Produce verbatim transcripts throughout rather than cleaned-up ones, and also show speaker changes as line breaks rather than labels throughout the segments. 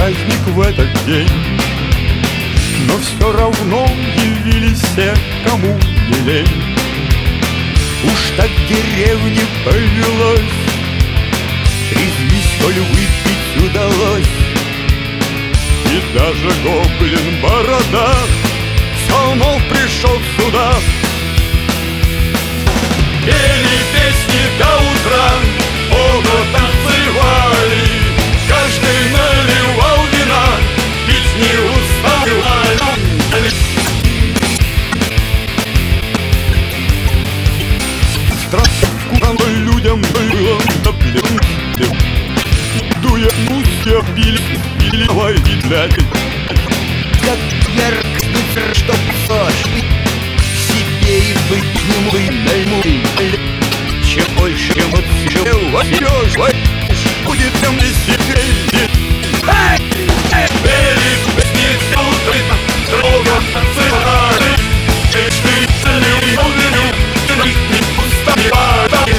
праздник в этот день, но все равно явились все, кому не лень. Уж так в деревне повелось, трезвись, коль выпить удалось. И даже гоблин Борода все вновь пришел сюда. Пели песни до утра, оба танцевали, каждый наливал вина, пить не уставали. Страшно людям было наплевать, дуя муся пили, пили, давай и глядь.
Как ярко, чтоб сошли себе и быть не мой. Чем больше эмоций
будет тем веселее. Пели песни до утра, строго танцевали, каждый наливал вина, пить не уставали.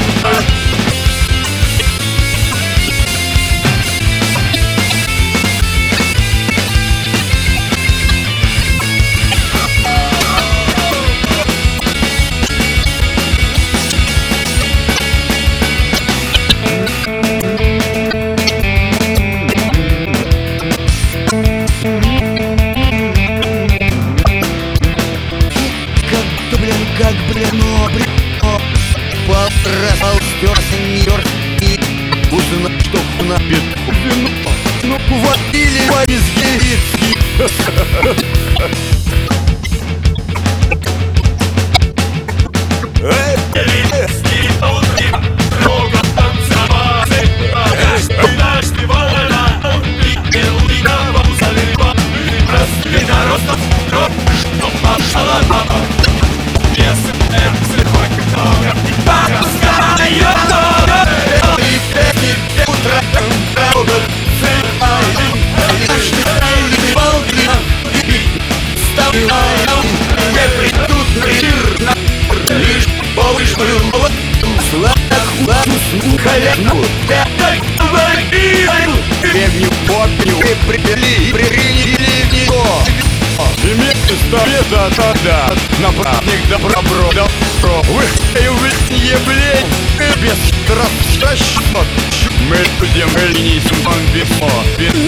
Как бревно, бревно попросал, стерся, не стерся, и узнал, что на петку вино, ну, водили войски. Лишь повыш был халяву, древнюю попню и припели, приняли в него.
Имеет совета тогда на праздник добро, добро. Выхаивание, блядь, без страшно. Мы будем не сумам письмо.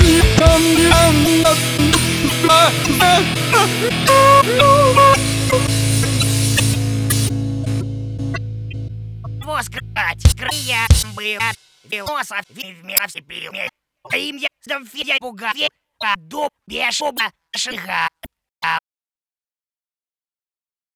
Воскрать, крыя, бы от философ, вмя в себе, им я сдам фия буга, а дуб бешуба шига.